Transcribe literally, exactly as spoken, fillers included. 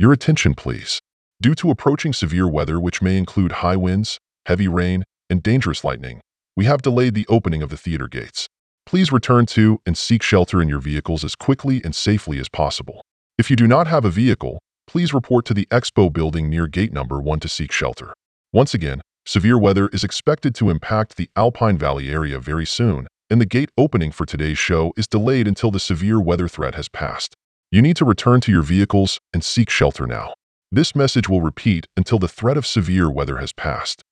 Your attention, please. Due to approaching severe weather, which may include high winds, heavy rain, and dangerous lightning, we have delayed the opening of the theater gates. Please return to and seek shelter in your vehicles as quickly and safely as possible. If you do not have a vehicle, please report to the expo building near gate number one to seek shelter. Once again, severe weather is expected to impact the Alpine Valley area very soon, and the gate opening for today's show is delayed until the severe weather threat has passed. You need to return to your vehicles and seek shelter now. This message will repeat until the threat of severe weather has passed.